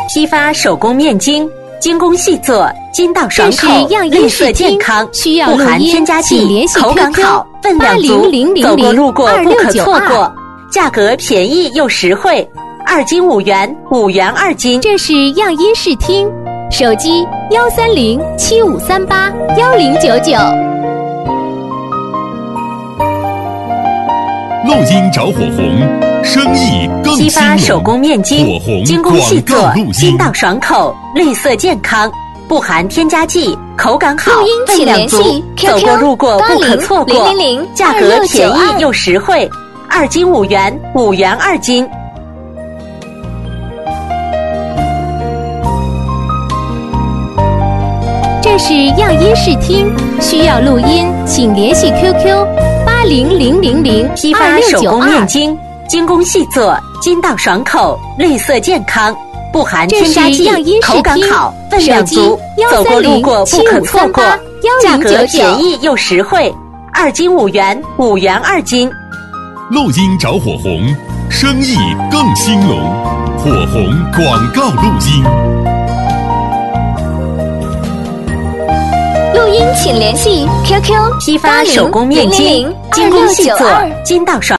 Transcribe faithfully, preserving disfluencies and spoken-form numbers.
批发手工面筋，精工细作，筋道爽口，绿色健康， 需要不含添加剂，口感好，分量足，走过路过不可错过。价格便宜又实惠，二斤五元，五元二斤。 这是样音视听，手机幺三零七五三八幺零九九。 录音找火红，生意更兴隆。 批发手工面筋， 火红精工细作，筋道广爽口，绿色健康，不含添加剂，口感好， 录音分量请联系足，走过路过不可错过。 零零零价格便宜又实惠，二斤五元，五元二斤。 这是样音视听，需要录音请联系 Q Q 八零零零零批发手工面筋，精工细作，筋道爽口，绿色健康，不含添加剂，口感好，分量足，走过路过不可错过。价格便宜又实惠，二斤五元，五元二斤。 录音找火红，生意更兴隆。火红广告录音。 录音请联系 Q Q 批发手工面筋，精工细作，筋道爽。